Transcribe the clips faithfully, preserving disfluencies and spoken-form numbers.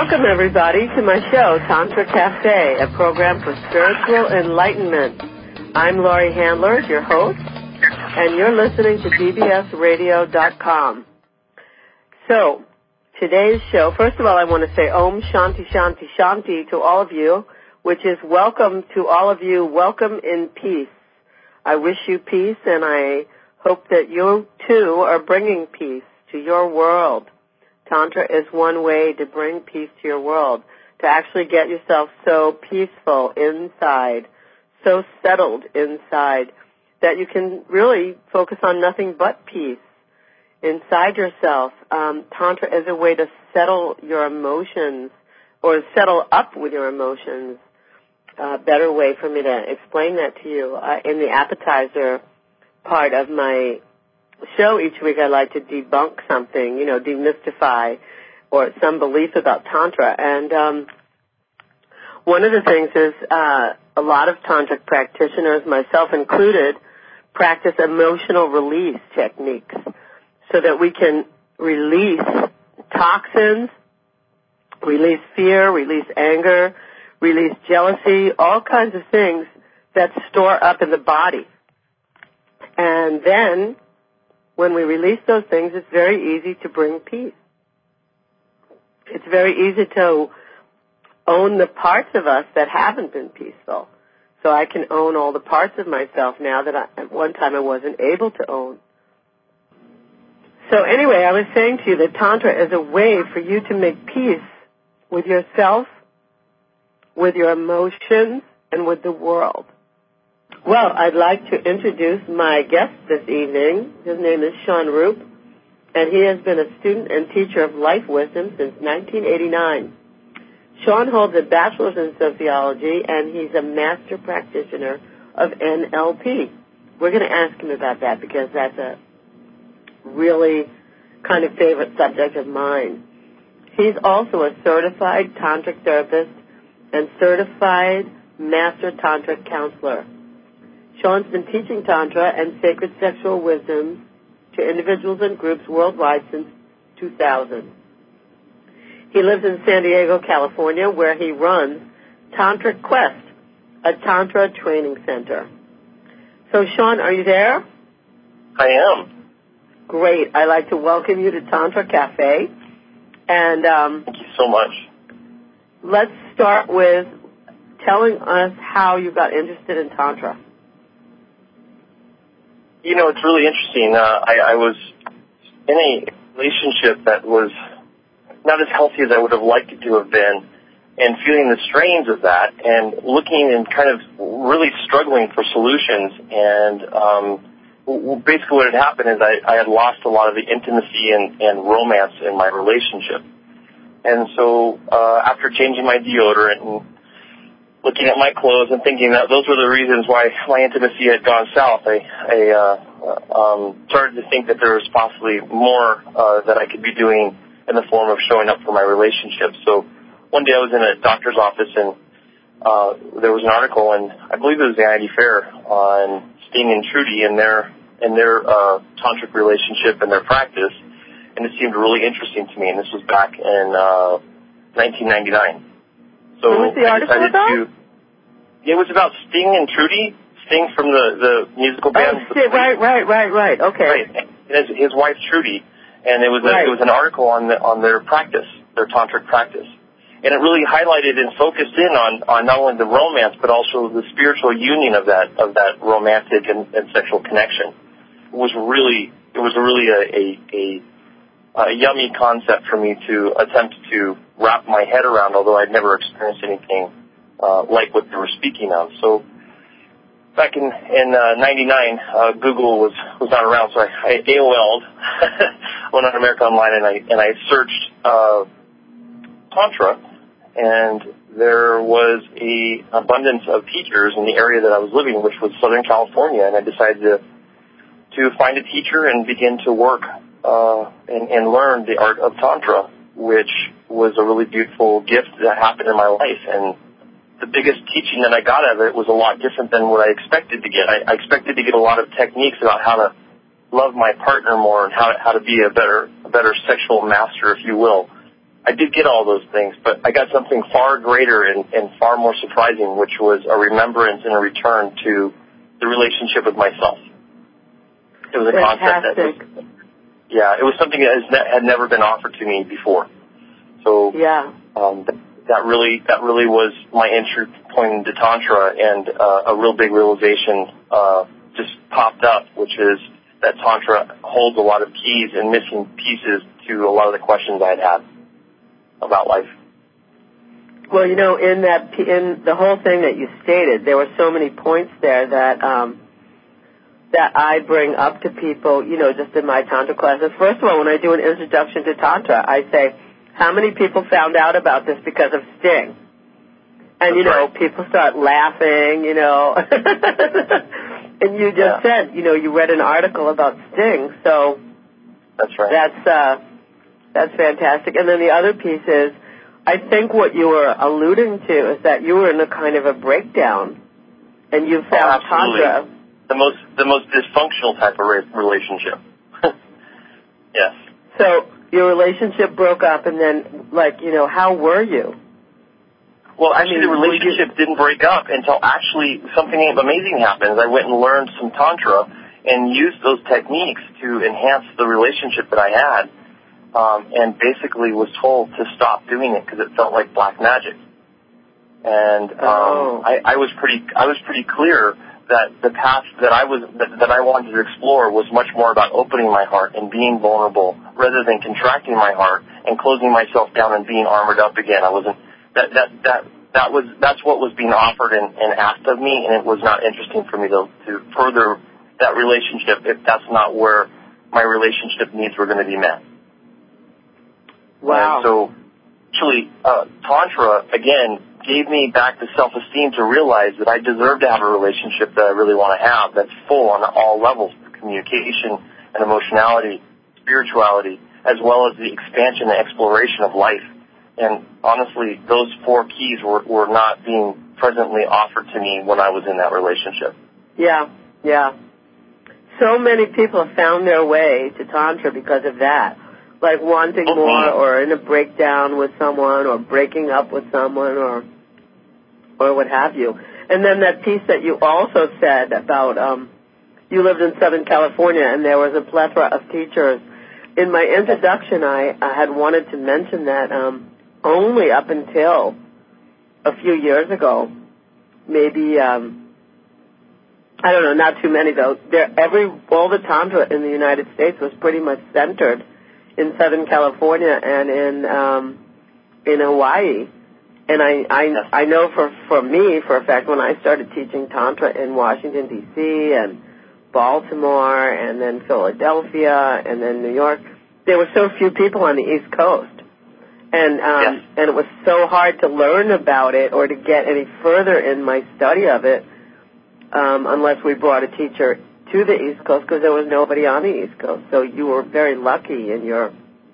Welcome, everybody, to my show, Tantra Cafe, a program for spiritual enlightenment. I'm Laurie Handler, your host, and you're listening to D B S radio dot com. So, today's show, first of all, I want to say Om Shanti Shanti Shanti to all of you, which is welcome to all of you. Welcome in peace. I wish you peace, and I hope that you, too, are bringing peace to your world. Tantra is one way to bring peace to your world, to actually get yourself so peaceful inside, so settled inside, that you can really focus on nothing but peace inside yourself. Um, Tantra is a way to settle your emotions or settle up with your emotions. A better way for me to explain that to you. Uh, in the appetizer part of my show each week, I like to debunk something, you know, demystify or some belief about Tantra. And um, one of the things is uh, a lot of Tantric practitioners, myself included, practice emotional release techniques so that we can release toxins, release fear, release anger, release jealousy, all kinds of things that store up in the body. And then when we release those things, it's very easy to bring peace. It's very easy to own the parts of us that haven't been peaceful. So I can own all the parts of myself now that I, at one time I wasn't able to own. So anyway, I was saying to you that Tantra is a way for you to make peace with yourself, with your emotions, and with the world. Well, I'd like to introduce my guest this evening. His name is Sean Roop, and he has been a student and teacher of life wisdom since nineteen eighty-nine. Sean holds a bachelor's in sociology, and he's a master practitioner of N L P. We're going to ask him about that because that's a really kind of favorite subject of mine. He's also a certified tantric therapist and certified master tantric counselor. Sean's been teaching Tantra and sacred sexual wisdom to individuals and groups worldwide since two thousand. He lives in San Diego, California, where he runs Tantric Quest, a Tantra training center. So, Sean, are you there? I am. Great. I'd like to welcome you to Tantra Cafe. And um, thank you so much. Let's start with telling us how you got interested in Tantra. You know, it's really interesting. Uh, I, I was in a relationship that was not as healthy as I would have liked it to have been, and feeling the strains of that, and looking and kind of really struggling for solutions. And um, w- basically what had happened is I, I had lost a lot of the intimacy and, and romance in my relationship. And so uh, after changing my deodorant and looking at my clothes and thinking that those were the reasons why my intimacy had gone south, I, I uh, um, started to think that there was possibly more uh, that I could be doing in the form of showing up for my relationship. So one day I was in a doctor's office, and uh, there was an article, and I believe it was the Vanity Fair, on Sting and Trudy and their and their uh, tantric relationship and their practice, and it seemed really interesting to me. And this was back in uh, nineteen ninety-nine. So what was the I article decided about? to. It was about Sting and Trudy. Sting from the, the musical band. Oh, shit, right, right, right, right. Okay. Right. And his, his wife Trudy, and it was a, right. it was an article on the, on their practice, their tantric practice, and it really highlighted and focused in on, on not only the romance but also the spiritual union of that of that romantic and, and sexual connection. It was really it was really a, a, a, a yummy concept for me to attempt to wrap my head around, although I'd never experienced anything uh, like what they were speaking of. So back in in uh, ninety-nine, uh, Google was, was not around, so I, I A O L'd, went on America Online, and I and I searched uh, Tantra, and there was a abundance of teachers in the area that I was living, which was Southern California, and I decided to to find a teacher and begin to work uh, and, and learn the art of Tantra, which was a really beautiful gift that happened in my life. And the biggest teaching that I got out of it was a lot different than what I expected to get. I, I expected to get a lot of techniques about how to love my partner more and how, how to be a better a better sexual master, if you will. I did get all those things, but I got something far greater and, and far more surprising, which was a remembrance and a return to the relationship with myself. It was a Fantastic. concept that was, yeah, it was something that has ne- had never been offered to me before. So yeah. um, th- that really that really was my entry point into Tantra, and uh, a real big realization uh, just popped up, which is that Tantra holds a lot of keys and missing pieces to a lot of the questions I had had about life. Well, you know, in that in the whole thing that you stated, there were so many points there that um, that I bring up to people, you know, just in my Tantra classes. First of all, when I do an introduction to Tantra, I say, how many people found out about this because of Sting? And, you know, people start laughing, you know. And you just yeah. said, you know, you read an article about Sting, so that's right. That's uh, that's fantastic. And then the other piece is, I think what you were alluding to is that you were in a kind of a breakdown, and you found oh, Tantra. The most the most dysfunctional type of re- relationship. Yes. So your relationship broke up, and then, like, you know, how were you? Well, actually, the relationship didn't break up until actually something amazing happened. I went and learned some Tantra and used those techniques to enhance the relationship that I had, um, and basically was told to stop doing it because it felt like black magic. And um, oh. I, I was pretty I was pretty clear that the path that I was that, that I wanted to explore was much more about opening my heart and being vulnerable rather than contracting my heart and closing myself down and being armored up again. I wasn't that that that that was that's what was being offered and, and asked of me, and it was not interesting for me to to further that relationship if that's not where my relationship needs were going to be met. Wow. And so actually uh, Tantra again gave me back the self-esteem to realize that I deserve to have a relationship that I really want to have that's full on all levels, communication and emotionality, spirituality, as well as the expansion and exploration of life. And honestly, those four keys were, were not being presently offered to me when I was in that relationship. Yeah, yeah. So many people have found their way to Tantra because of that, like wanting mm-hmm. more or in a breakdown with someone or breaking up with someone or or what have you. And then that piece that you also said about um, you lived in Southern California and there was a plethora of teachers. In my introduction, I, I had wanted to mention that um, only up until a few years ago, maybe, um, I don't know, not too many though, there, every, all the Tantra in the United States was pretty much centered in Southern California and in, um, in Hawaii. And I, I, I know for, for me, for a fact, when I started teaching Tantra in Washington, D C, and Baltimore, and then Philadelphia, and then New York, there were so few people on the East Coast. And, um, yes. and it was so hard to learn about it or to get any further in my study of it um, unless we brought a teacher to the East Coast because there was nobody on the East Coast. So you were very lucky in your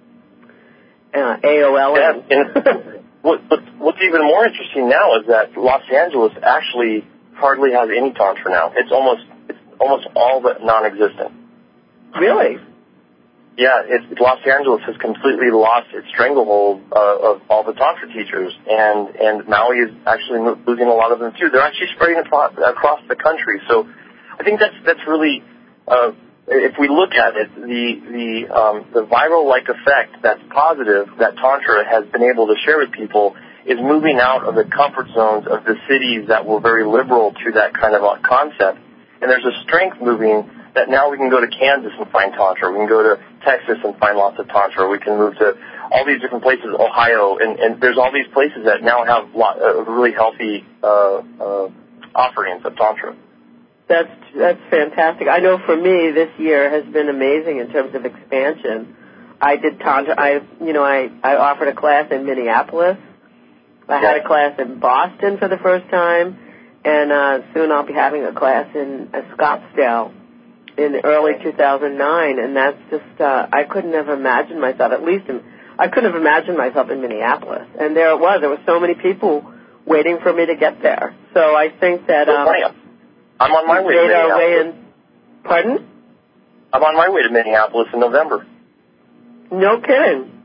uh, A O L. Yeah, What, what, what's even more interesting now is that Los Angeles actually hardly has any Tantra now. It's almost it's almost all but non-existent. Really? Yeah, it, Los Angeles has completely lost its stranglehold uh, of all the Tantra teachers, and, and Maui is actually losing a lot of them too. They're actually spreading across, across the country. So I think that's that's really, uh, if we look at it, the the um, the viral-like effect that's positive that Tantra has been able to share with people is moving out of the comfort zones of the cities that were very liberal to that kind of a concept. And there's a strength moving that now we can go to Kansas and find Tantra. We can go to Texas and find lots of Tantra. We can move to all these different places, Ohio, and, and there's all these places that now have lot, uh, really healthy uh, uh, offerings of Tantra. That's that's fantastic. I know for me this year has been amazing in terms of expansion. I did Tantra. I you know I, I offered a class in Minneapolis. I had a class in Boston for the first time, and uh, soon I'll be having a class in uh, Scottsdale in early two thousand nine. And that's just uh, I couldn't have imagined myself. At least in, I couldn't have imagined myself in Minneapolis. And there it was. There were so many people waiting for me to get there. So I think that. Um, I'm on my way to Minneapolis. Way in, pardon? I'm on my way to Minneapolis in November. No kidding.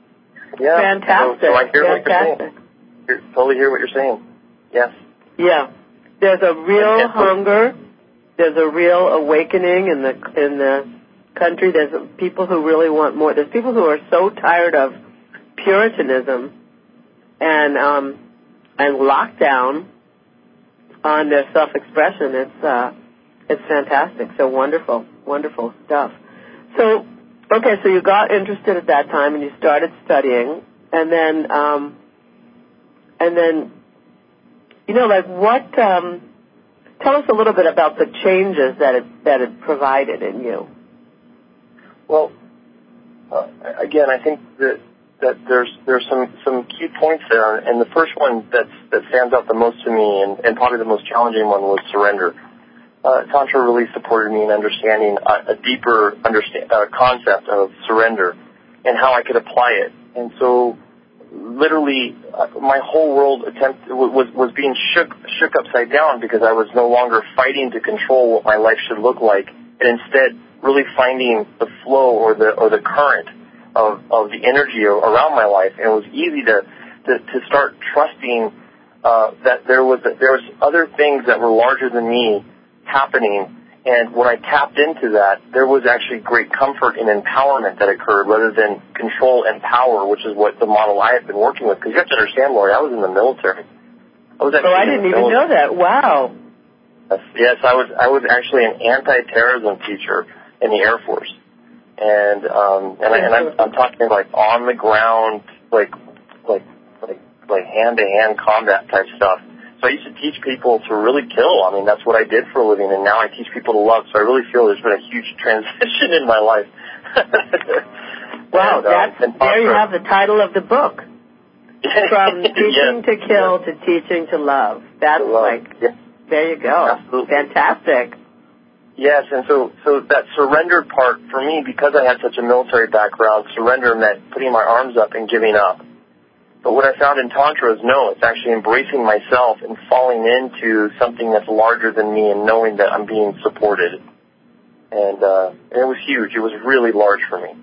Yeah. Fantastic. So, so I hear Fantastic. what you're saying. I totally hear what you're saying. Yes. Yeah. There's a real and, and, hunger. There's a real awakening in the in the country. There's people who really want more. There's people who are so tired of Puritanism and um, and lockdown on their self-expression. It's uh, it's fantastic. So wonderful, wonderful stuff. So, okay, so you got interested at that time and you started studying, and then um, and then you know, like what? Um, tell us a little bit about the changes that it that it provided in you. Well, uh, again, I think that that there's there's some, some key points there, and the first one that's, that stands out the most to me, and, and probably the most challenging one, was surrender. Uh, Tantra really supported me in understanding a, a deeper understand, uh, concept of surrender and how I could apply it. And so, literally, uh, my whole world attempt was was being shook shook upside down because I was no longer fighting to control what my life should look like, and instead really finding the flow or the or the current of, of the energy around my life. And it was easy to to, to start trusting uh, that there was there was other things that were larger than me happening. And when I tapped into that, there was actually great comfort and empowerment that occurred rather than control and power, which is what the model I had been working with. Because you have to understand, Lori, I was in the military. I was actually oh, I didn't even know that. Wow. Yes, yes, I was I was actually an anti-terrorism teacher in the Air Force. And um and, I, and I'm I'm talking like on the ground, like like like like hand to hand combat type stuff. So I used to teach people to really kill. I mean, that's what I did for a living, and now I teach people to love. So I really feel there's been a huge transition in my life. Wow, and, uh, that's, and there you have the title of the book. From teaching yes. to kill yes. to teaching to love. That's to love. like, yes. there you go. Absolutely. Fantastic. Yes, and so so that surrender part, for me, because I had such a military background, surrender meant putting my arms up and giving up. But what I found in Tantra is, no, it's actually embracing myself and falling into something that's larger than me and knowing that I'm being supported. And, uh, and it was huge. It was really large for me.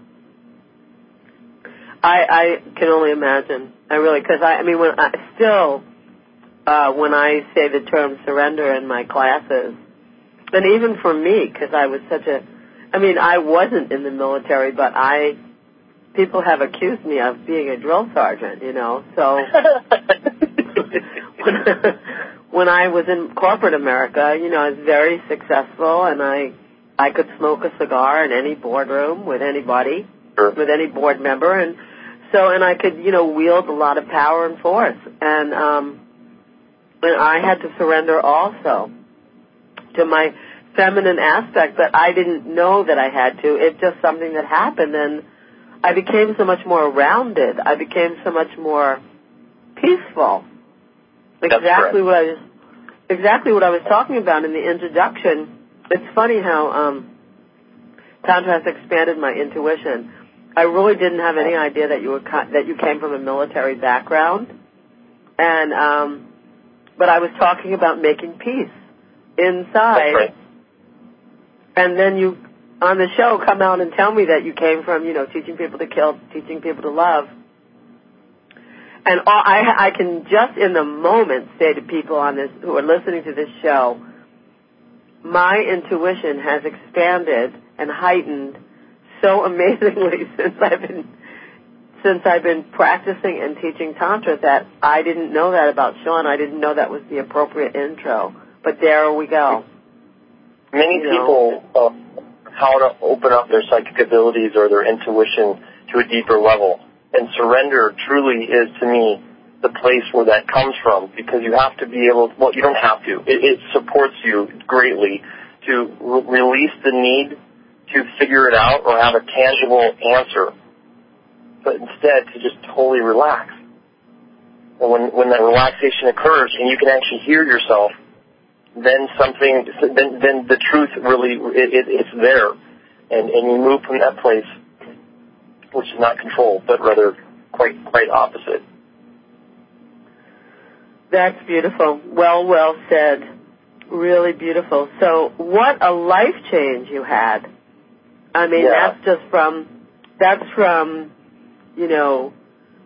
I, I can only imagine. I really, because I, I mean, when I still, uh, when I say the term surrender in my classes, and even for me, because I was such a, I mean, I wasn't in the military, but I, people have accused me of being a drill sergeant, you know, so when, when I was in corporate America, you know, I was very successful, and I, I could smoke a cigar in any boardroom with anybody, Sure. with any board member, and so, and I could, you know, wield a lot of power and force, and, um, and I had to surrender also to my feminine aspect, but I didn't know that I had to. It's just something that happened, and I became so much more rounded. I became so much more peaceful. Exactly what I was, exactly what I was talking about in the introduction. It's funny how um, Tantra has expanded my intuition. I really didn't have any idea that you were that you came from a military background, and um, but I was talking about making peace inside. That's right. And then you, on the show, come out and tell me that you came from, you know, teaching people to kill, teaching people to love. And all, I, I can just in the moment say to people on this who are listening to this show, my intuition has expanded and heightened so amazingly since I've been since I've been practicing and teaching Tantra that I didn't know that about Sean. I didn't know that was the appropriate intro. But there we go. Many you people uh, how to open up their psychic abilities or their intuition to a deeper level. And surrender truly is, to me, the place where that comes from, because you have to be able, well, you don't have to. It, it supports you greatly to re- release the need to figure it out or have a tangible answer, but instead to just totally relax. And when, when that relaxation occurs and you can actually hear yourself, then something, then, then the truth really, it, it, it's there. And, and you move from that place, which is not control, but rather quite, quite opposite. That's beautiful. Well, well said. Really beautiful. So what a life change you had. I mean, Yeah. that's just from, that's from, you know,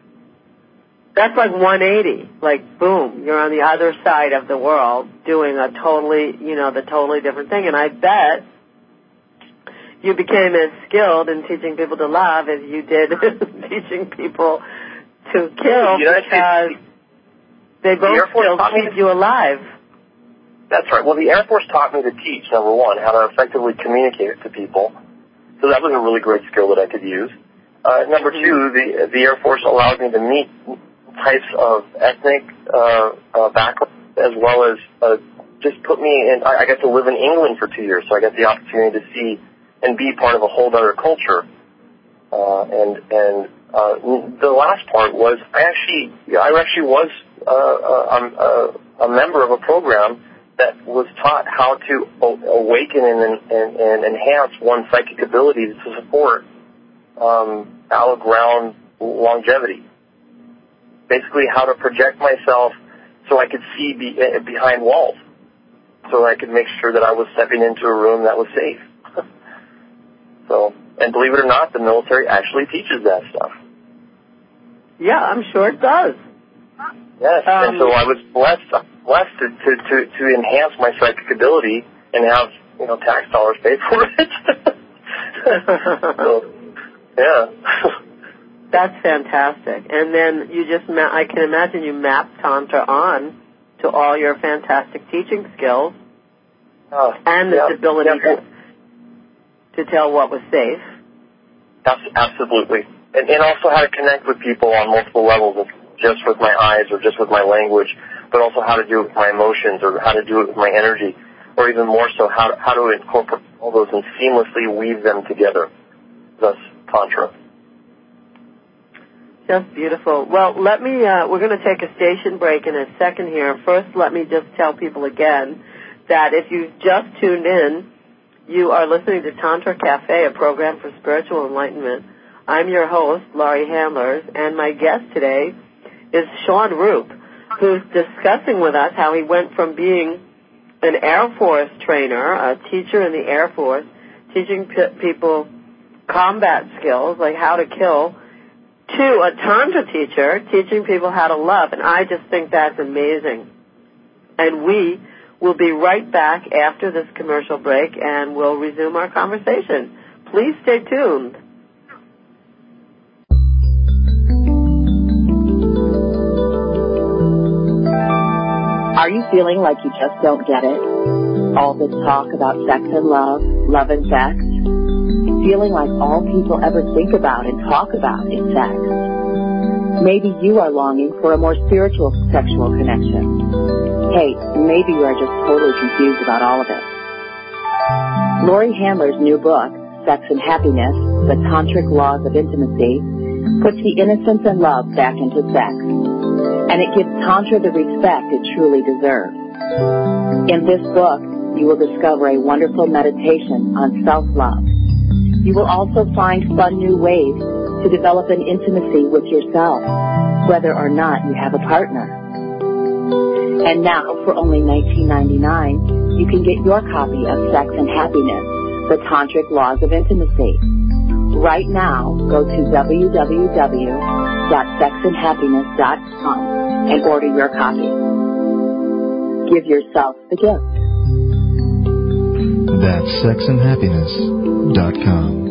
That's like one eighty. Like, boom, you're on the other side of the world doing a totally, you know, the totally different thing. And I bet you became as skilled in teaching people to love as you did teaching people to kill, United because States, they both the still keep you alive. That's right. Well, the Air Force taught me to teach, number one, how to effectively communicate to people. So that was a really great skill that I could use. Uh, number Mm-hmm. two, the the Air Force allowed me to meet types of ethnic uh, uh, backgrounds, as well as uh, just put me in. I, I got to live in England for two years, so I got the opportunity to see and be part of a whole other culture. Uh, and and uh, the last part was I actually I actually was uh, a, a, a member of a program that was taught how to awaken and, and, and enhance one's psychic abilities to support um, out-of-ground longevity. Basically, how to project myself so I could see be, uh, behind walls, so I could make sure that I was stepping into a room that was safe. So, and believe it or not, the military actually teaches that stuff. Yeah, I'm sure it does. Yes, Um, and so I was blessed, blessed to, to, to, to enhance my psychic ability and have, you know, tax dollars paid for it. So, yeah. That's fantastic. And then you just, ma- I can imagine you mapped Tantra on to all your fantastic teaching skills Uh, and the yeah, ability yeah. to, to tell what was safe. Abs- Absolutely. And, and also how to connect with people on multiple levels, just with my eyes or just with my language, but also how to do it with my emotions or how to do it with my energy, or even more so, how to, how to incorporate all those and seamlessly weave them together. Thus, Tantra. Just beautiful. Well, let me, uh, we're going to take a station break in a second here. First, let me just tell people again that if you've just tuned in, you are listening to Tantra Cafe, a program for spiritual enlightenment. I'm your host, Laurie Handlers, and my guest today is Sean Roop, who's discussing with us how he went from being an Air Force trainer, a teacher in the Air Force, teaching p- people combat skills, like how to kill, to a Tantra teacher, teaching people how to love. And I just think that's amazing. And we will be right back after this commercial break, and we'll resume our conversation. Please stay tuned. Are you feeling like you just don't get it? All this talk about sex and love, love and sex? Feeling like all people ever think about and talk about is sex. Maybe you are longing for a more spiritual sexual connection. Hey, maybe you are just totally confused about all of it. Laurie Handler's new book, Sex and Happiness, The Tantric Laws of Intimacy, puts the innocence and love back into sex. And it gives Tantra the respect it truly deserves. In this book, you will discover a wonderful meditation on self-love. You will also find fun new ways to develop an intimacy with yourself, whether or not you have a partner. And now, for only nineteen ninety-nine, you can get your copy of Sex and Happiness, The Tantric Laws of Intimacy. Right now, go to w w w dot sex and happiness dot com and order your copy. Give yourself the gift. That's sex and happiness dot com.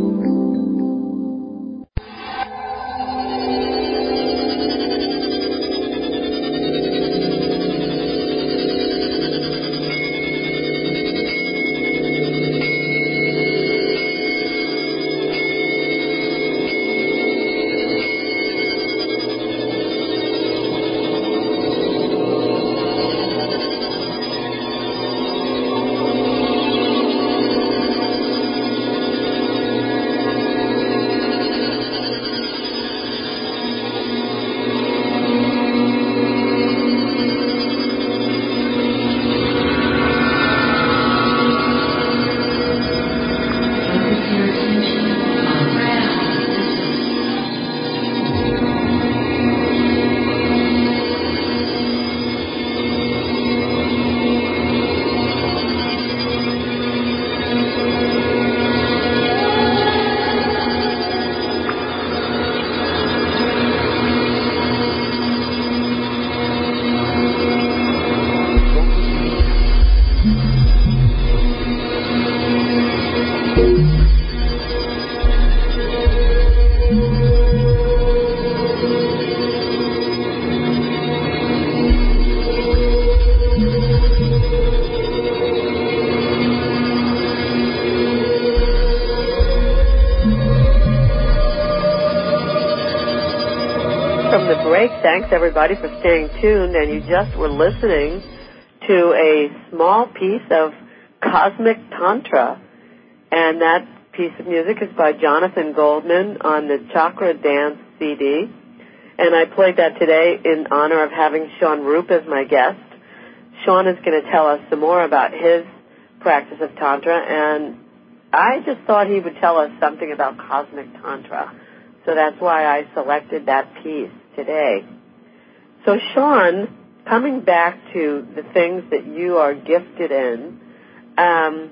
break. Thanks, everybody, for staying tuned. And you just were listening to a small piece of Cosmic Tantra. And that piece of music is by Jonathan Goldman on the Chakra Dance C D. And I played that today in honor of having Sean Roop as my guest. Sean is going to tell us some more about his practice of Tantra, and I just thought he would tell us something about Cosmic Tantra. So that's why I selected that piece today. So Sean, coming back to the things that you are gifted in, um,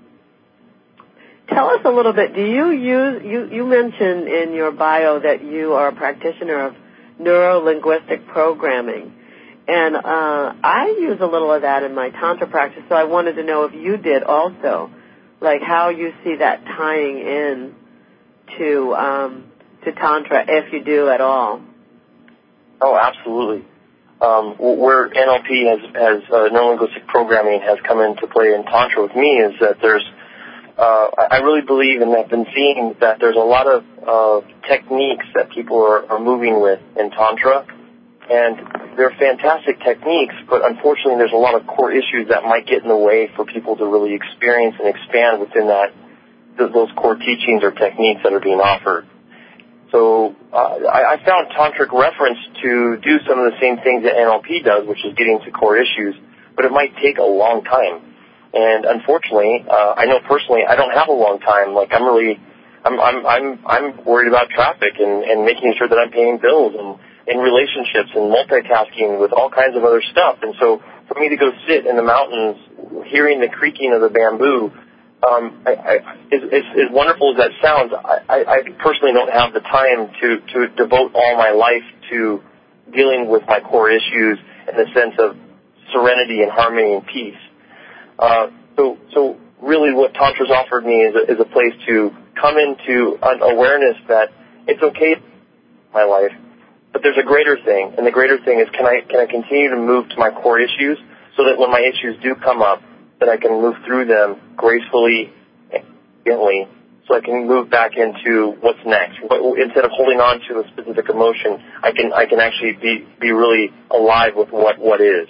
tell us a little bit. Do you use, you, you mentioned in your bio that you are a practitioner of neuro-linguistic programming. And uh, I use a little of that in my Tantra practice, so I wanted to know if you did also, like how you see that tying in to um, to Tantra, if you do at all. Oh, absolutely. Um, where N L P has, has uh, neuro-linguistic programming has come into play in Tantra with me is that there's, uh, I really believe and have been seeing that there's a lot of uh, techniques that people are, are moving with in Tantra. And they're fantastic techniques, but unfortunately there's a lot of core issues that might get in the way for people to really experience and expand within that, those core teachings or techniques that are being offered. So uh, I, I found Tantric reference to do some of the same things that N L P does, which is getting to core issues, but it might take a long time. And unfortunately, uh, I know personally I don't have a long time. Like I'm really, I'm I'm I'm, I'm worried about traffic and, and making sure that I'm paying bills and in relationships and multitasking with all kinds of other stuff. And so for me to go sit in the mountains hearing the creaking of the bamboo, um, I, I, as, as, as wonderful as that sounds, I, I personally don't have the time to, to devote all my life to dealing with my core issues in the sense of serenity and harmony and peace. Uh, so, so really what Tantra's offered me is a, is a place to come into an awareness that it's okay in my life, but there's a greater thing, and the greater thing is can I can I continue to move to my core issues so that when my issues do come up, that I can move through them gracefully and gently so I can move back into what's next. But instead of holding on to a specific emotion, I can I can actually be, be really alive with what, what is.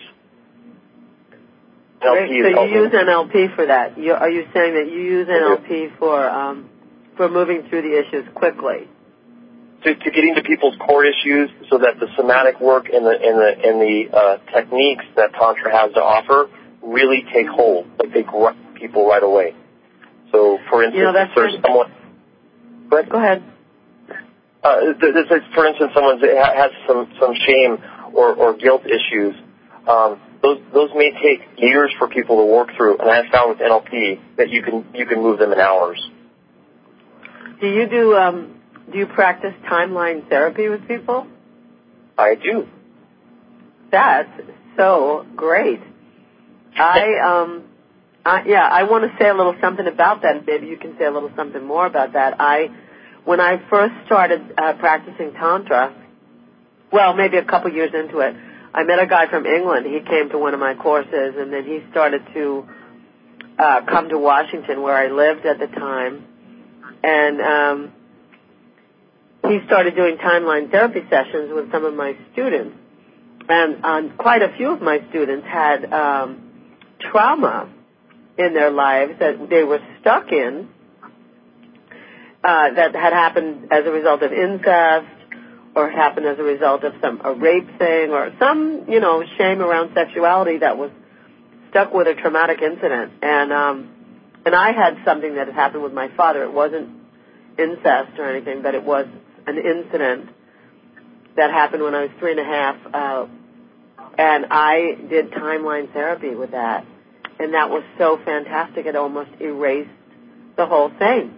Great. So you use N L P for that. You, are you saying that you use N L P for um, for moving through the issues quickly? To, to getting to people's core issues, so that the somatic work and the and the and the uh, techniques that Tantra has to offer really take hold, like they grab people right away. So, for instance, you know, that's if there's someone. Go ahead. Go ahead. Uh, this is, for instance, someone has some some shame or, or guilt issues. Um, those those may take years for people to work through, and I have found with N L P that you can you can move them in hours. Do you do um? Do you practice timeline therapy with people? I do. That's so great. I, um, I, yeah, I want to say a little something about that. Maybe you can say a little something more about that. I, when I first started uh, practicing Tantra, well, maybe a couple years into it, I met a guy from England. He came to one of my courses, and then he started to uh, come to Washington, where I lived at the time, and um, he started doing timeline therapy sessions with some of my students. And um, quite a few of my students had um, trauma in their lives that they were stuck in uh, that had happened as a result of incest or happened as a result of some a rape thing or some, you know, shame around sexuality that was stuck with a traumatic incident. And um, and I had something that had happened with my father. It wasn't incest or anything, but it was an incident that happened when I was three and a half, uh, and I did timeline therapy with that, and that was so fantastic. It almost erased the whole thing.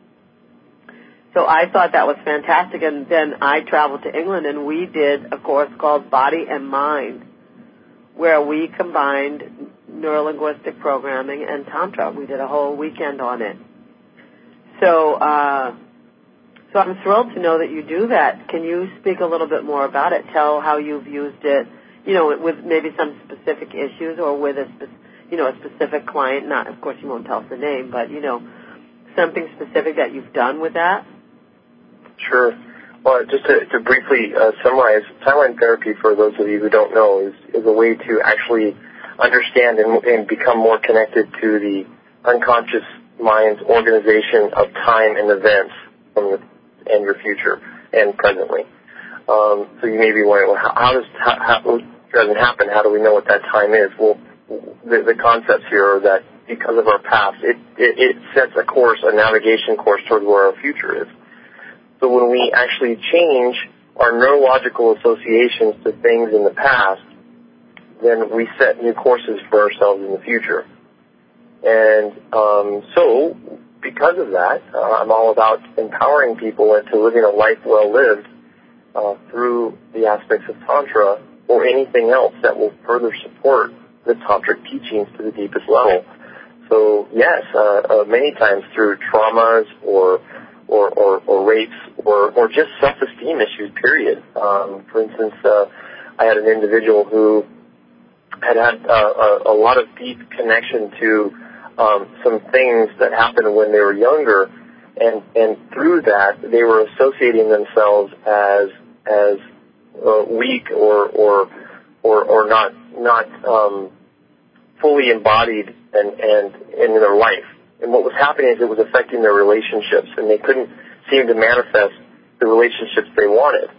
So I thought that was fantastic, and then I traveled to England, and we did a course called Body and Mind, where we combined neurolinguistic programming and Tantra. We did a whole weekend on it. So, uh, So I'm thrilled to know that you do that. Can you speak a little bit more about it? Tell how you've used it, you know, with maybe some specific issues or with a, you know, a specific client. Not, of course, you won't tell us the name, but, you know, something specific that you've done with that. Sure. Well, just to, to briefly uh, summarize, timeline therapy, for those of you who don't know, is, is a way to actually understand and, and become more connected to the unconscious mind's organization of time and events from the, and your future and presently. Um, so you may be wondering, well, how, how does how, how, it doesn't happen? How do we know what that time is? Well, the, the concepts here are that because of our past, it, it, it sets a course, a navigation course toward where our future is. So when we actually change our neurological associations to things in the past, then we set new courses for ourselves in the future. And um, so because of that, uh, I'm all about empowering people into living a life well lived uh, through the aspects of Tantra or anything else that will further support the Tantric teachings to the deepest level. So yes, uh, uh, many times through traumas or or, or, or rapes or, or just self-esteem issues, period. Um, for instance, uh, I had an individual who had had uh, a, a lot of deep connection to um, some things that happened when they were younger, and, and through that they were associating themselves as as uh, weak or or or, or not not um, fully embodied and, and, and in their life. And what was happening is it was affecting their relationships, and they couldn't seem to manifest the relationships they wanted.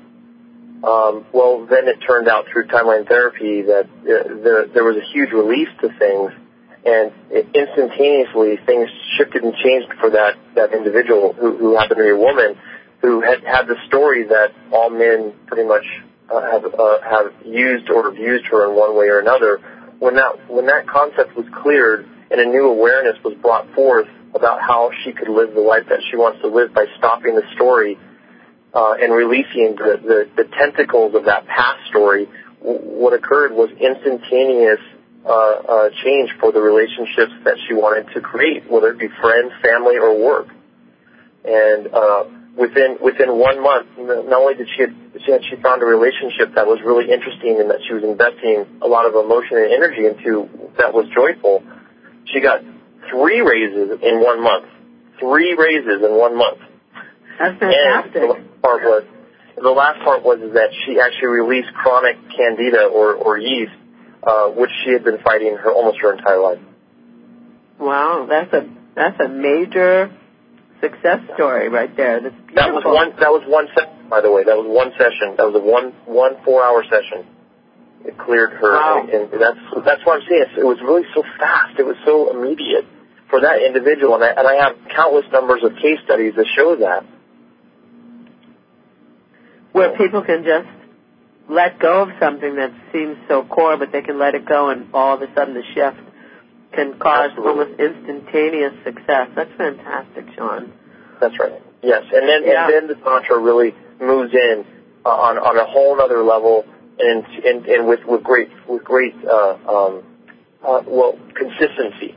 Um, well, then it turned out through timeline therapy that uh, the, there was a huge release to things, and it, instantaneously things shifted and changed for that, that individual who, who happened to be a woman who had had the story that all men pretty much uh, have, uh, have used or abused her in one way or another. When that, when that concept was cleared, and a new awareness was brought forth about how she could live the life that she wants to live by stopping the story uh, and releasing the, the, the tentacles of that past story, w- what occurred was instantaneous uh, uh, change for the relationships that she wanted to create, whether it be friends, family, or work. And uh, within within one month, not only did she, she had she found a relationship that was really interesting and that she was investing a lot of emotion and energy into that was joyful, she got three raises in one month. Three raises in one month. That's fantastic. And the last part was, the last part was is that she actually released chronic candida or, or yeast, uh, which she had been fighting her almost her entire life. Wow, that's a that's a major success story right there. That's beautiful. That was one. That was one session, by the way. That was one session. That was a one one four hour session. It cleared her, wow. and, and that's that's what I'm saying. It was really so fast. It was so immediate for that individual, and I, and I have countless numbers of case studies that show that. Where people can just let go of something that seems so core, but they can let it go, and all of a sudden the shift can cause Absolutely. almost instantaneous success. That's fantastic, Sean. That's right. Yes, and then yeah. and then the Tantra really moves in uh, on on a whole other level. And, and and with with great with great uh, um, uh, well consistency.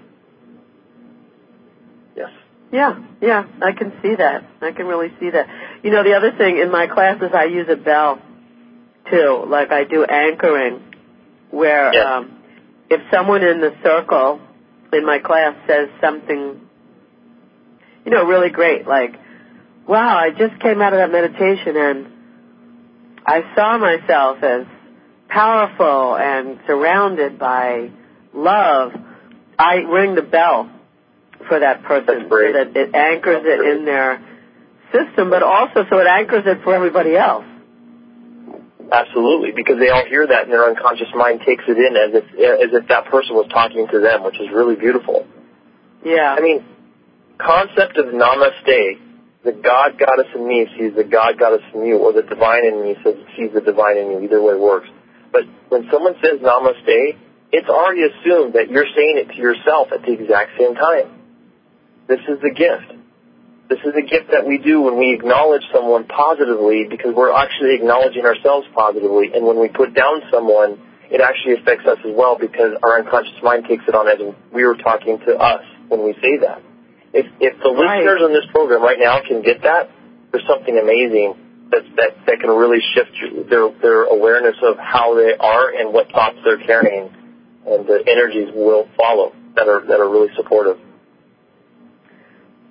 Yes. Yeah, yeah, I can see that. I can really see that. You know, the other thing in my classes, I use a bell too. Like I do anchoring, where yes. um, if someone in the circle in my class says something, you know, really great, like, "Wow, I just came out of that meditation and I saw myself as powerful and surrounded by love," I ring the bell for that person so that it anchors it in their system, but also so it anchors it for everybody else. Absolutely, because they all hear that and their unconscious mind takes it in as if as if that person was talking to them, which is really beautiful. Yeah. I mean, concept of namaste. The God, Goddess in me sees the God, Goddess in you, or the divine in me sees the divine in you. Either way works. But when someone says namaste, it's already assumed that you're saying it to yourself at the exact same time. This is the gift. This is the gift that we do when we acknowledge someone positively, because we're actually acknowledging ourselves positively. And when we put down someone, it actually affects us as well, because our unconscious mind takes it on as we were talking to us when we say that. If if the right. listeners on this program right now can get that, there's something amazing that that, that can really shift their their awareness of how they are and what thoughts they're carrying, and the energies will follow that are that are really supportive.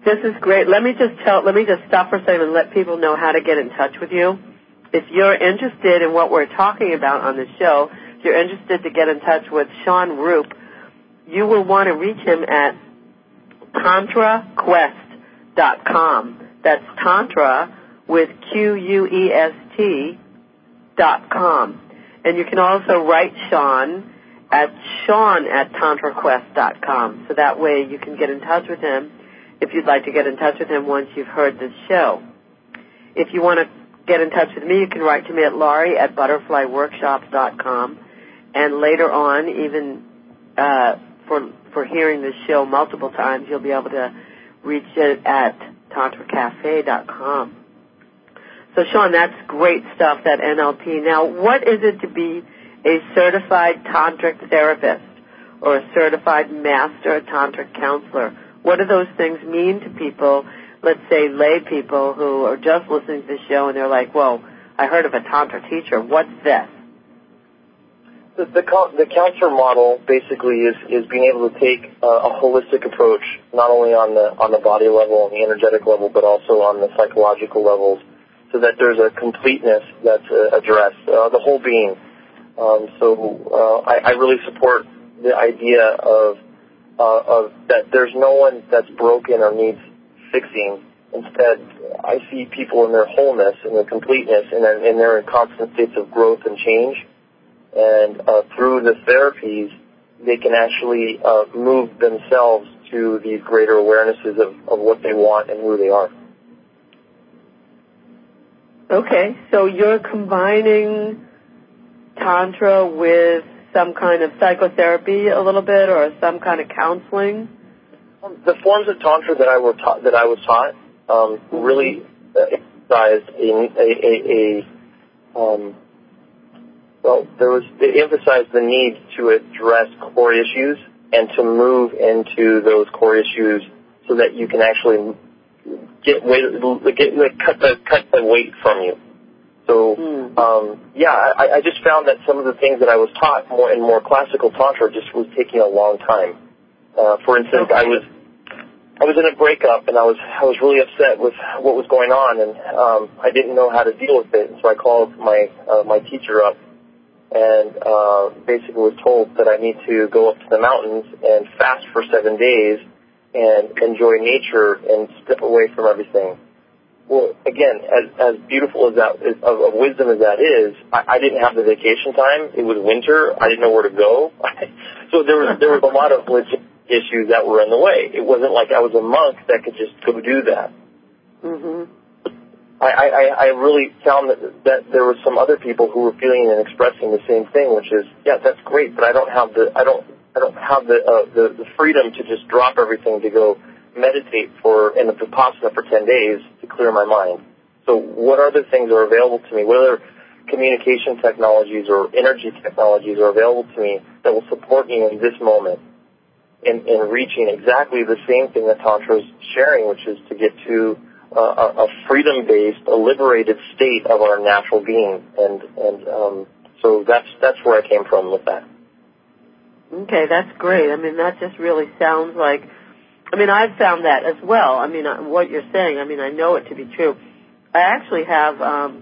This is great. Let me just tell, let me just stop for a second and let people know how to get in touch with you. If you're interested in what we're talking about on the show, if you're interested to get in touch with Sean Roop, you will want to reach him at tantra quest dot com. That's Tantra with Q U E S T dot com. And you can also write Sean at Sean at tantra quest dot com. So that way you can get in touch with him if you'd like to get in touch with him once you've heard this show. If you want to get in touch with me, you can write to me at Laurie at butterfly workshops dot com. And later on, even uh, for for hearing this show multiple times, you'll be able to reach it at tantra cafe dot com. So, Sean, that's great stuff, that N L P. Now, what is it to be a certified tantric therapist or a certified master tantric counselor? What do those things mean to people, let's say lay people who are just listening to the show and they're like, whoa, I heard of a tantra teacher. What's this? The, the, the counselor model basically is, is being able to take uh, a holistic approach, not only on the on the body level and the energetic level, but also on the psychological levels, so that there's a completeness that's uh, addressed, uh, the whole being. Um, so uh, I, I really support the idea of uh, of that there's no one that's broken or needs fixing. Instead, I see people in their wholeness, in their completeness, and in their constant states of growth and change. And uh, through the therapies, they can actually uh, move themselves to these greater awarenesses of, of what they want and who they are. Okay, so you're combining Tantra with some kind of psychotherapy a little bit, or some kind of counseling? The forms of Tantra that I were taught, that I was taught, um, mm-hmm. really uh, emphasized a, a, a, a um, well, there was it emphasized the need to address core issues and to move into those core issues so that you can actually get weight, get cut the cut the weight from you. So, mm. um, yeah, I, I just found that some of the things that I was taught more in more classical Tantra just was taking a long time. Uh, for instance, okay. I was I was in a breakup and I was I was really upset with what was going on, and um, I didn't know how to deal with it. So I called my uh, my teacher up and uh, basically was told that I need to go up to the mountains and fast for seven days and enjoy nature and step away from everything. Well, again, as as beautiful as that is, of, of wisdom as that is, I, I didn't have the vacation time. It was winter. I didn't know where to go. So there was there was a lot of legit issues that were in the way. It wasn't like I was a monk that could just go do that. Mm-hmm. I, I, I really found that, that there were some other people who were feeling and expressing the same thing, which is, yeah, that's great, but I don't have the I don't I don't have the uh, the, the freedom to just drop everything to go meditate for in the Vipassana for ten days to clear my mind. So what other things are available to me? What other communication technologies or energy technologies are available to me that will support me in this moment in, in reaching exactly the same thing that Tantra is sharing, which is to get to Uh, a, a freedom-based, a liberated state of our natural being, and and um, so that's that's where I came from with that. Okay, that's great. I mean, that just really sounds like. I mean, I've found that as well. I mean, what you're saying. I mean, I know it to be true. I actually have um,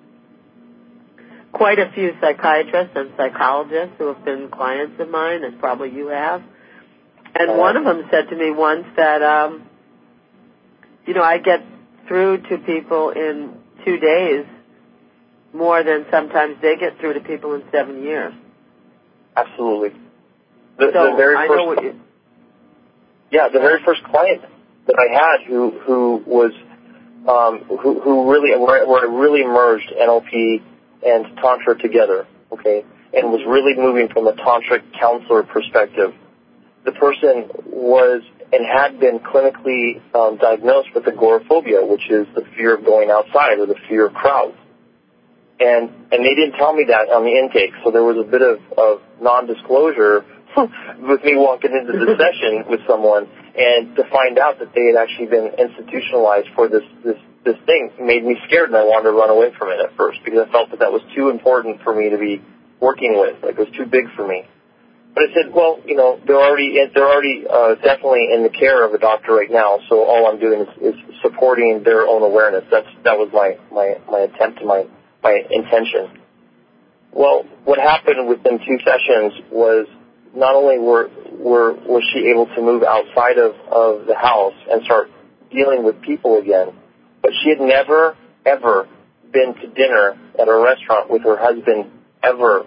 quite a few psychiatrists and psychologists who have been clients of mine, as probably you have. And uh, one of them said to me once that, um, you know, I get through to people in two days more than sometimes they get through to people in seven years. Absolutely. The, so the very I first, know what you... Yeah, the very first client that I had who who was um, who who really where, where I really merged N L P and Tantra together, okay, and was really moving from a tantric counselor perspective. The person was and had been clinically um, diagnosed with agoraphobia, which is the fear of going outside or the fear of crowds. And and they didn't tell me that on the intake, so there was a bit of, of non-disclosure with me walking into the session with someone, and to find out that they had actually been institutionalized for this, this, this thing made me scared, and I wanted to run away from it at first because I felt that that was too important for me to be working with, like it was too big for me. But I said, well, you know, they're already they're already uh, definitely in the care of a doctor right now. So all I'm doing is, is supporting their own awareness. That's that was my my my attempt and my my intention. Well, what happened within two sessions was not only were were was she able to move outside of of the house and start dealing with people again, but she had never ever been to dinner at a restaurant with her husband ever,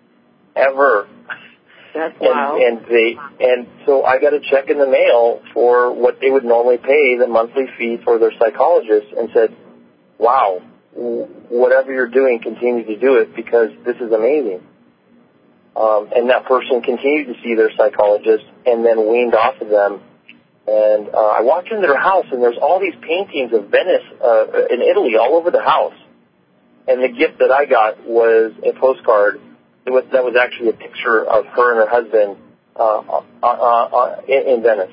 ever. That's and, wild. and they and so I got a check in the mail for what they would normally pay the monthly fee for their psychologist, and said, "Wow, whatever you're doing, continue to do it because this is amazing." Um, and that person continued to see their psychologist and then weaned off of them. And uh, I walked into their house, and there's all these paintings of Venice uh, in Italy all over the house. And the gift that I got was a postcard. It was, that was actually a picture of her and her husband uh, uh, uh, uh, in, in Venice.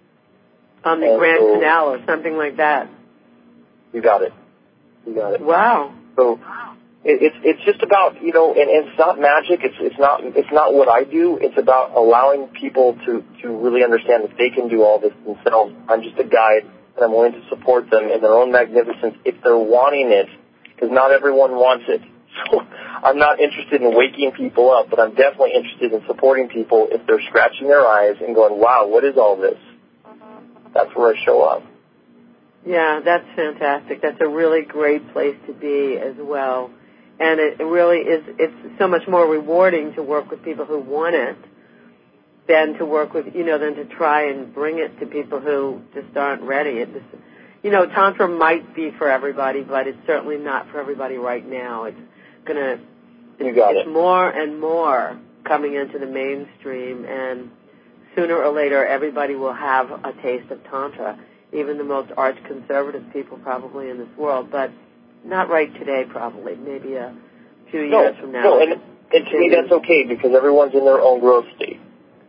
On the and Grand so, Canal or something like that. You got it. You got it. Wow. So it, it's it's just about, you know, and, and it's not magic. It's it's not it's not what I do. It's about allowing people to, to really understand that they can do all this themselves. I'm just a guide, and I'm willing to support them in their own magnificence if they're wanting it, because not everyone wants it. So I'm not interested in waking people up, but I'm definitely interested in supporting people if they're scratching their eyes and going, wow, what is all this? That's where I show up. Yeah, that's fantastic. That's a really great place to be as well. And it really is, it's so much more rewarding to work with people who want it than to work with, you know, than to try and bring it to people who just aren't ready. It just, you know, Tantra might be for everybody, but it's certainly not for everybody right now. It's going to, you got it's it. more and more coming into the mainstream, and sooner or later everybody will have a taste of Tantra, even the most arch-conservative people probably in this world, but not right today probably, maybe a few no, years from now. No, and, and to me that's okay because everyone's in their own growth state.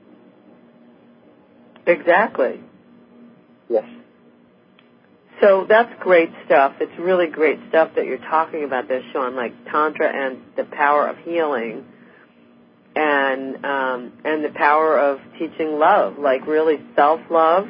Exactly. Yes. So that's great stuff. It's really great stuff that you're talking about there, Sean, like Tantra and the power of healing and um, and the power of teaching love, like really self-love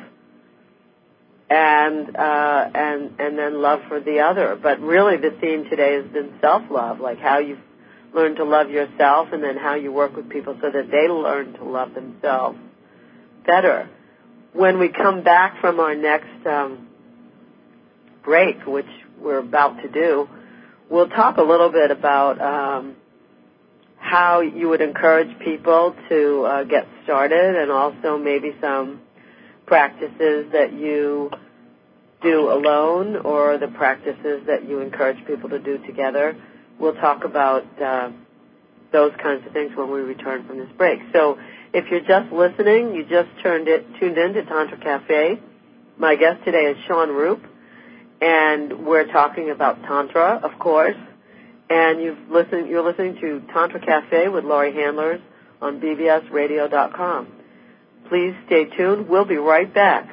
and uh, and and then love for the other. But really the theme today has been self-love, like how you learn to love yourself and then how you work with people so that they learn to love themselves better. When we come back from our next um, break, which we're about to do, we'll talk a little bit about um, how you would encourage people to uh, get started and also maybe some practices that you do alone or the practices that you encourage people to do together. We'll talk about uh, those kinds of things when we return from this break. So if you're just listening, you just turned it, tuned in to Tantra Cafe. My guest today is Sean Roop, and we're talking about Tantra, of course. And you've listened, you're listening to Tantra Cafe with Laurie Handlers on B B S radio dot com. Please stay tuned. We'll be right back.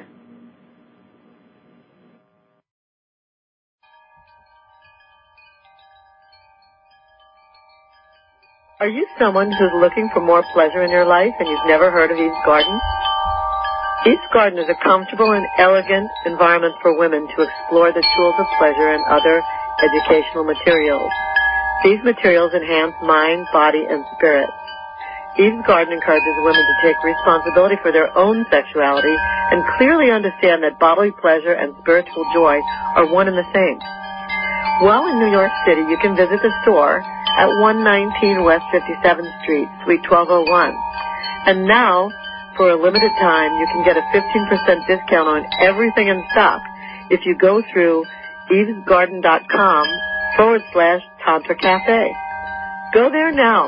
Are you someone who's looking for more pleasure in your life and you've never heard of Eve's Garden? Eve's Garden is a comfortable and elegant environment for women to explore the tools of pleasure and other educational materials. These materials enhance mind, body, and spirit. Eve's Garden encourages women to take responsibility for their own sexuality and clearly understand that bodily pleasure and spiritual joy are one and the same. While in New York City, you can visit the store at one nineteen West fifty-seventh Street, Suite twelve oh one. And now, for a limited time, you can get a fifteen percent discount on everything in stock if you go through evesgarden.com forward slash Tantra Cafe. Go there now.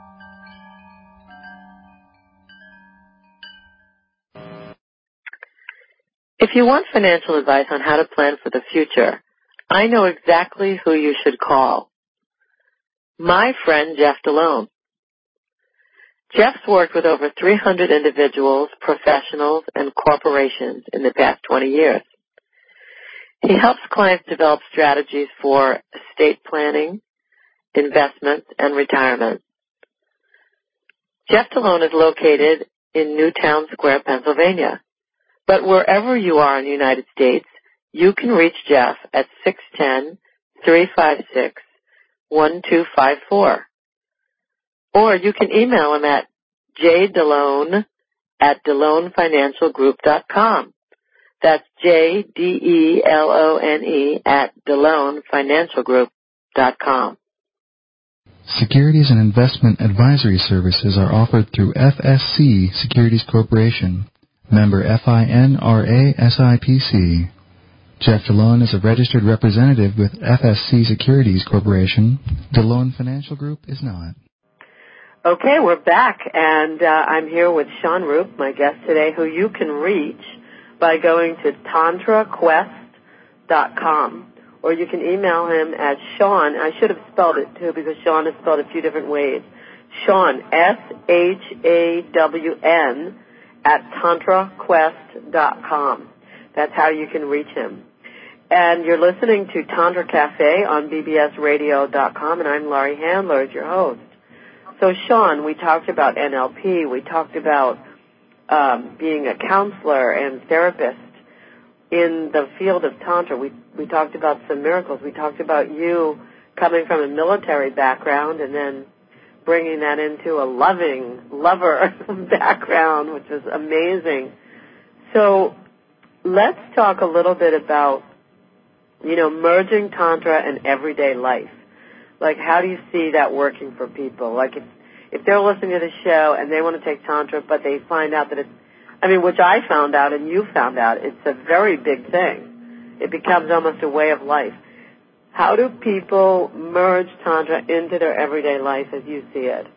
If you want financial advice on how to plan for the future, I know exactly who you should call. My friend Jeff Delone. Jeff's worked with over three hundred individuals, professionals, and corporations in the past twenty years. He helps clients develop strategies for estate planning, investments, and retirement. Jeff Talone is located in Newtown Square, Pennsylvania. But wherever you are in the United States, you can reach Jeff at six one zero, three five six, one two five four. Or you can email him at jdelone at delone financial group dot com. That's J D E L O N E at delone financial group dot com. Securities and investment advisory services are offered through F S C Securities Corporation, member FINRA S I P C. Jeff Delone is a registered representative with F S C Securities Corporation. Delone Financial Group is not. Okay, we're back, and uh, I'm here with Sean Roop, my guest today, who you can reach by going to tantra quest dot com, or you can email him at Sean. I should have spelled it, too, because Sean is spelled a few different ways. Sean, S H A W N, at tantra quest dot com. That's how you can reach him. And you're listening to Tantra Cafe on B B S radio dot com, and I'm Laurie Handler, your host. So, Sean, we talked about N L P. We talked about um, being a counselor and therapist in the field of Tantra. We we talked about some miracles. We talked about you coming from a military background and then bringing that into a loving, lover background, which was amazing. So let's talk a little bit about, you know, merging Tantra and everyday life. Like, how do you see that working for people? Like, if, if they're listening to the show and they want to take Tantra, but they find out that it's, I mean, which I found out and you found out, it's a very big thing. It becomes almost a way of life. How do people merge Tantra into their everyday life as you see it?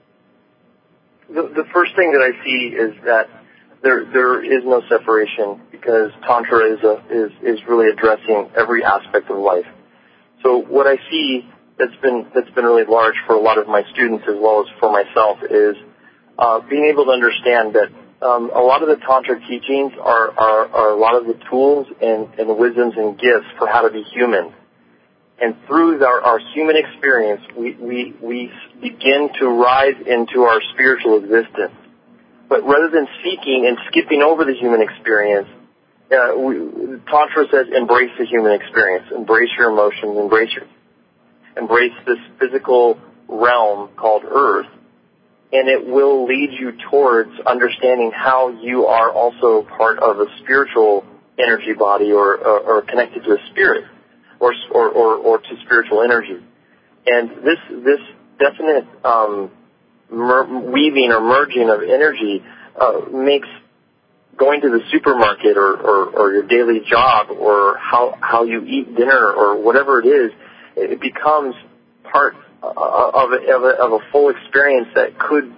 The, the first thing that I see is that there there is no separation, because Tantra is a, is is really addressing every aspect of life. So what I see that's been that's been really large for a lot of my students as well as for myself is uh, being able to understand that um, a lot of the Tantra teachings are, are, are a lot of the tools and, and wisdoms and gifts for how to be human. And through our, our human experience, we, we, we begin to rise into our spiritual existence. But rather than seeking and skipping over the human experience, uh, we, Tantra says embrace the human experience, embrace your emotions, embrace your Embrace this physical realm called Earth, and it will lead you towards understanding how you are also part of a spiritual energy body, or, or, or connected to a spirit, or, or, or, or to spiritual energy. And this this definite um, mer- weaving or merging of energy uh, makes going to the supermarket or, or, or your daily job, or how how you eat dinner, or whatever it is, it becomes part of a, of a, of a full experience that could,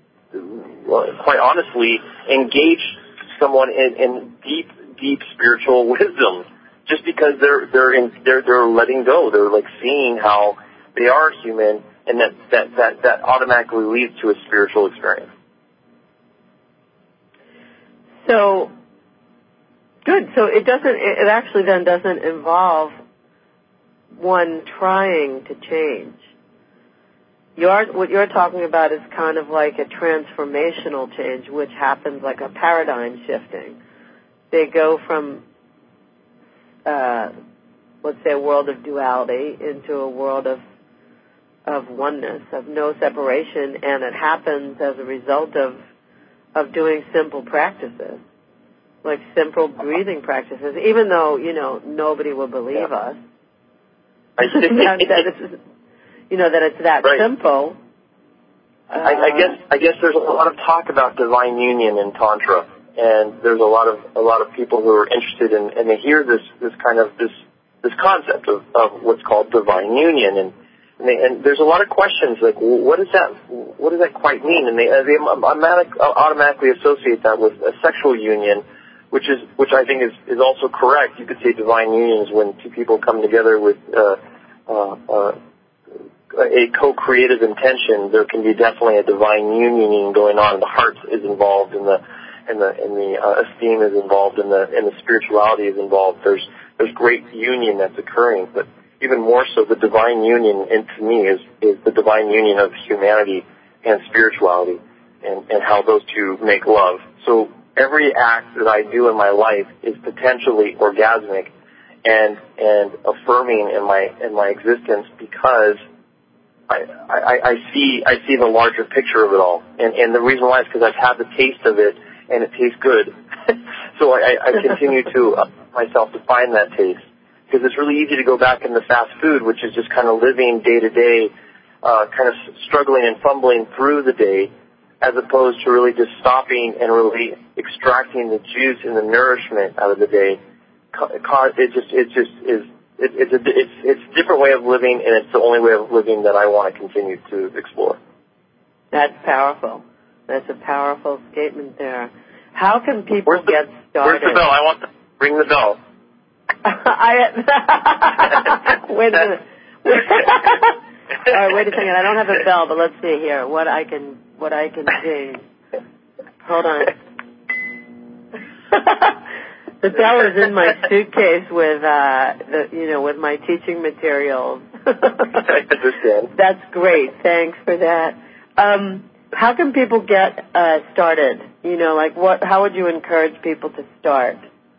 well, quite honestly, engage someone in, in deep, deep spiritual wisdom. Just because they're they're in, they're they're letting go, they're like seeing how they are human, and that that that, that automatically leads to a spiritual experience. So good. So it doesn't. It actually then doesn't involve one trying to change. You're, what you're talking about is kind of like a transformational change, which happens like a paradigm shifting. They go from, uh, let's say, a world of duality into a world of of oneness, of no separation, and it happens as a result of of doing simple practices, like simple breathing practices, even though, you know, nobody will believe yeah. us. I that, that it's, you know, that it's that right. simple. Uh, I, I guess I guess there's a lot of talk about divine union in Tantra, and there's a lot of a lot of people who are interested in, and they hear this this kind of this this concept of, of what's called divine union, and and, they, and there's a lot of questions like, well, what does that what does that quite mean? And they they automatic, automatically associate that with a sexual union, which is which I think is, is also correct. You could say divine union is when two people come together with uh, uh, uh, a co-creative intention. There can be definitely a divine union going on. The heart is involved, and the and the and the uh, esteem is involved, and the and the spirituality is involved. There's there's great union that's occurring, but even more so, the divine union, and to me, is is the divine union of humanity and spirituality. and, and how those two make love. So every act that I do in my life is potentially orgasmic and and affirming in my in my existence because I, I, I see I see the larger picture of it all. And, and the reason why is because I've had the taste of it and it tastes good. So I, I continue to up myself to find that taste. Because it's really easy to go back into fast food, which is just kind of living day to day, uh, kind of struggling and fumbling through the day, as opposed to really just stopping and really extracting the juice and the nourishment out of the day. It just, it just is, it, it's a, it's, it's a different way of living, and it's the only way of living that I want to continue to explore. That's powerful. That's a powerful statement there. How can people where's the, get started? Where's the bell? I want to ring the bell. I, wait a minute. All right, wait a second. I don't have a bell, but let's see here what I can what I can do. Hold on. The bell is in my suitcase with uh, the you know with my teaching materials. I understand. That's great. Thanks for that. Um, how can people get uh, started? You know, like what? How would you encourage people to start?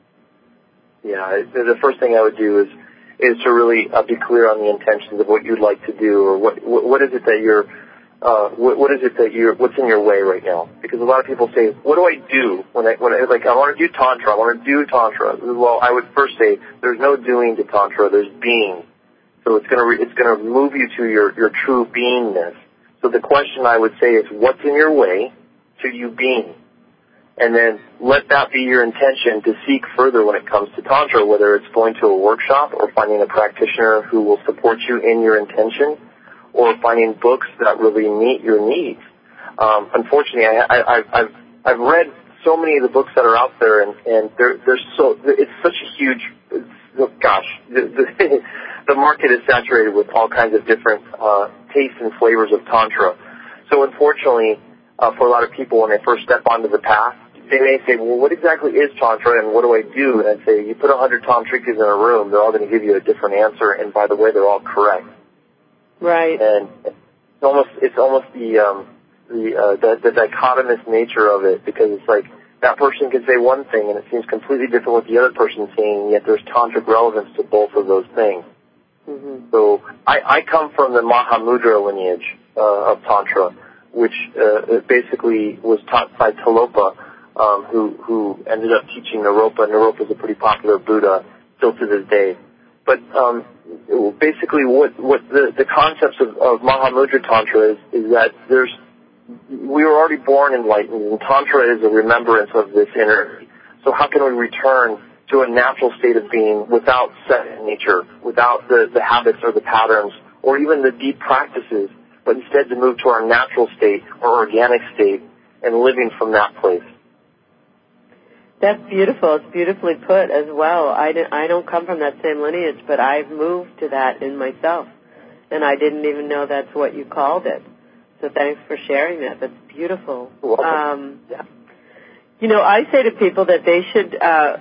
Yeah, the first thing I would do is is to really uh, be clear on the intentions of what you'd like to do, or what what, what is it that you're, uh, what, what is it that you're, what's in your way right now? Because a lot of people say, what do I do when I when I like I want to do tantra, I want to do tantra. Well, I would first say there's no doing to tantra, there's being. So it's gonna re, it's gonna move you to your your true beingness. So the question I would say is, what's in your way to you being? And then let that be your intention to seek further when it comes to Tantra, whether it's going to a workshop or finding a practitioner who will support you in your intention, or finding books that really meet your needs. Um, unfortunately, I, I, I've, I've, I've read so many of the books that are out there, and, and they're, they're so, it's such a huge, gosh, the, the, the market is saturated with all kinds of different uh, tastes and flavors of Tantra. So unfortunately, uh, for a lot of people, when they first step onto the path, they may say, well, what exactly is Tantra and what do I do? And I'd say, you put a hundred Tantrikas in a room, they're all going to give you a different answer, and by the way, they're all correct. Right. And it's almost, it's almost the, um, the, uh, the, the dichotomous nature of it, because it's like, that person can say one thing and it seems completely different what the other person's saying, yet there's tantric relevance to both of those things. Mm-hmm. So I, I come from the Mahamudra lineage uh, of Tantra, which uh, basically was taught by Tilopa, Um, who who ended up teaching Naropa. Naropa is a pretty popular Buddha still to this day. But um, basically, what what the, the concepts of, of Mahamudra Tantra is is that there's we were already born enlightened, and Tantra is a remembrance of this energy. So how can we return to a natural state of being without set nature, without the, the habits or the patterns, or even the deep practices, but instead to move to our natural state or organic state and living from that place? That's beautiful. It's beautifully put as well. I, didn't, I don't come from that same lineage, but I've moved to that in myself, and I didn't even know that's what you called it. So thanks for sharing that. That's beautiful. You're welcome. Um, you know, I say to people that they should, uh,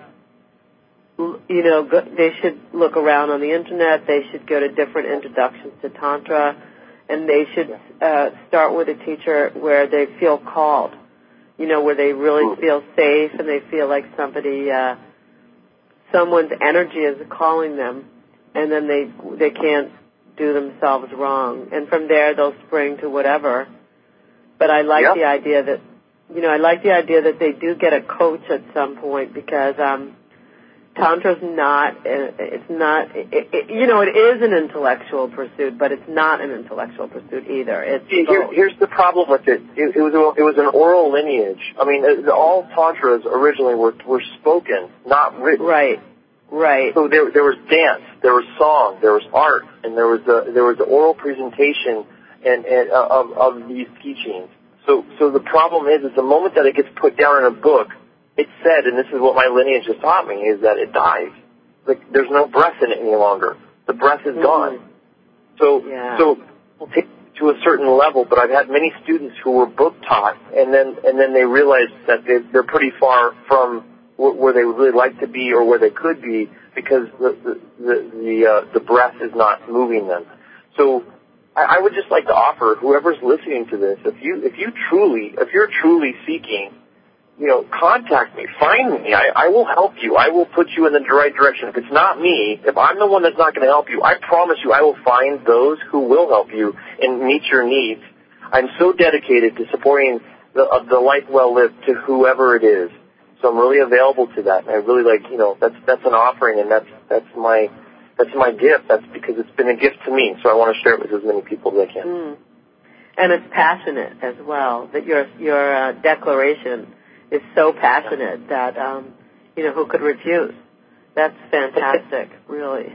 you know, go, they should look around on the Internet. They should go to different introductions to Tantra, and they should uh, start with a teacher where they feel called. You know, where they really feel safe and they feel like somebody, uh, someone's energy is calling them, and then they they can't do themselves wrong. And from there, they'll spring to whatever. But I like yep. the idea that, you know, I like the idea that they do get a coach at some point, because um, Tantra's not, it's not, it, it, you know, it is an intellectual pursuit, but it's not an intellectual pursuit either. It's See, here, here's the problem with it. It, it, was a, it was an oral lineage. I mean, uh, all Tantras originally were, were spoken, not written. Right, right. So there, there was dance, there was song, there was art, and there was the, there was the oral presentation and, and uh, of, of these teachings. So, so the problem is, is the moment that it gets put down in a book, it's said, and this is what my lineage has taught me, is that it dies. Like, there's no breath in it any longer. The breath is mm. gone. So, yeah. so we'll take it to a certain level, but I've had many students who were book taught, and then and then they realized that they, they're pretty far from wh- where they would really like to be or where they could be, because the the the, the, uh, the breath is not moving them. So I, I would just like to offer whoever's listening to this, if you if you truly if you're truly seeking, you know, contact me, find me. I, I will help you. I will put you in the right direction. If it's not me, if I'm the one that's not going to help you, I promise you I will find those who will help you and meet your needs. I'm so dedicated to supporting the, uh, the life well lived to whoever it is. So I'm really available to that. And I really like, you know, that's that's an offering, and that's that's my that's my gift. That's because it's been a gift to me. So I want to share it with as many people as I can. Mm. And it's passionate as well. That your your uh, declaration is so passionate that um, you know, who could refuse? That's fantastic, really.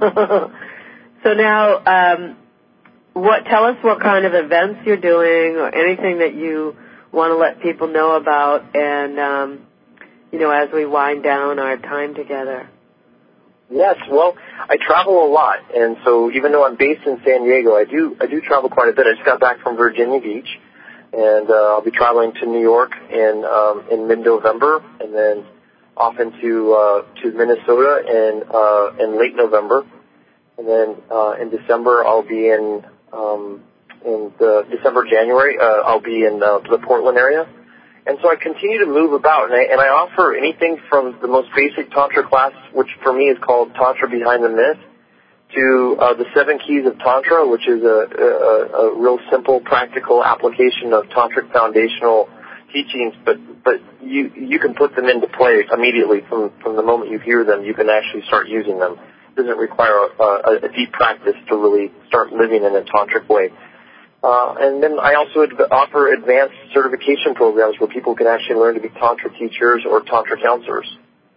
So now, um, what? Tell us what kind of events you're doing, or anything that you want to let people know about, and um, you know, as we wind down our time together. Yes, well, I travel a lot, and so even though I'm based in San Diego, I do I do travel quite a bit. I just got back from Virginia Beach, and uh, I'll be traveling to New York in um, in mid-November, and then off into uh, to Minnesota in uh, in late November, and then uh, in December I'll be in um, in the December January uh, I'll be in uh, the Portland area. And so I continue to move about, and I, and I offer anything from the most basic Tantra class, which for me is called Tantra Behind the Myth, to uh, the Seven Keys of Tantra, which is a, a, a real simple, practical application of Tantric foundational teachings, but but you you can put them into play immediately from, from the moment you hear them. You can actually start using them. It doesn't require a, a, a deep practice to really start living in a Tantric way. Uh, and then I also ad- offer advanced certification programs where people can actually learn to be Tantra teachers or Tantra counselors.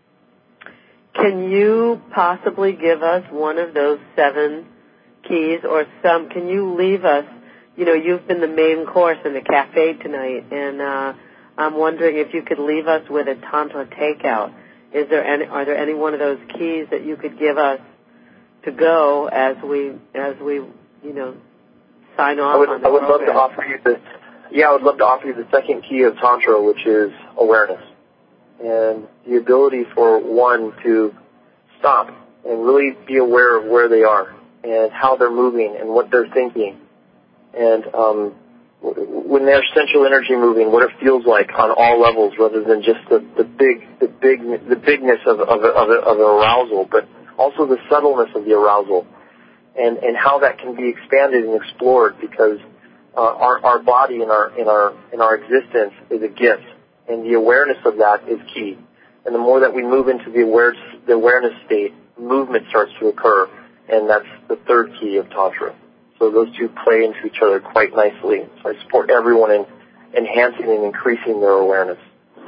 Can you possibly give us one of those seven keys, or some? Can you leave us? You know, you've been the main course in the cafe tonight, and uh, I'm wondering if you could leave us with a Tantra takeout. Is there any? Are there any one of those keys that you could give us to go as we as we you know? Sign off I would, on the I would love program. to offer you the, yeah, I would love to offer you the second key of Tantra, which is awareness. And the ability for one to stop and really be aware of where they are and how they're moving and what they're thinking. And um, when there's central energy moving, what it feels like on all levels, rather than just the, the big, the big, the bigness of of, of, of arousal, but also the subtleness of the arousal. And, and how that can be expanded and explored, because uh, our, our body and our in our in our existence is a gift, and the awareness of that is key. And the more that we move into the aware the awareness state, movement starts to occur, and that's the third key of Tantra. So those two play into each other quite nicely. So I support everyone in enhancing and increasing their awareness.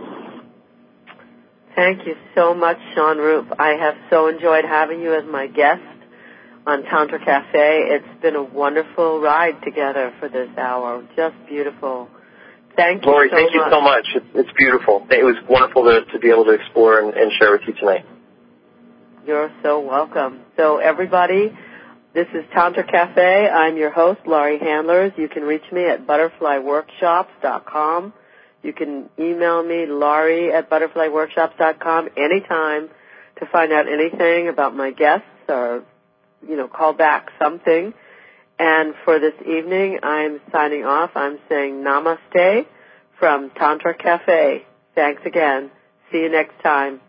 Thank you so much, Sean Roop. I have so enjoyed having you as my guest on Tantra Cafe. It's been a wonderful ride together for this hour. Just beautiful. Thank you Lori, so thank much. you so much. It's beautiful. It was wonderful to, to be able to explore and, and share with you tonight. You're so welcome. So everybody, this is Tantra Cafe. I'm your host, Laurie Handlers. You can reach me at butterfly workshops dot com. You can email me, Laurie at butterfly workshops dot com, anytime to find out anything about my guests or you know, call back something. And for this evening, I'm signing off. I'm saying namaste from Tantra Cafe. Thanks again. See you next time.